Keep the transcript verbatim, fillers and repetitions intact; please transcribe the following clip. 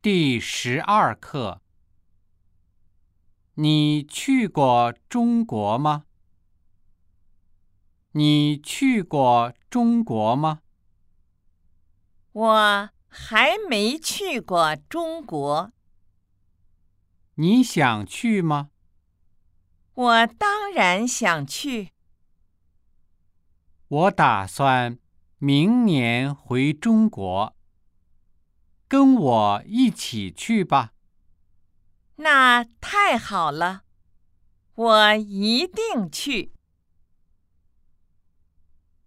第十二课。你去过中国吗？你去过中国吗？ 我还没去过中国。 你想去吗？ 我当然想去。 我打算明年回中国，跟我一起去吧。 那太好了，我一定去。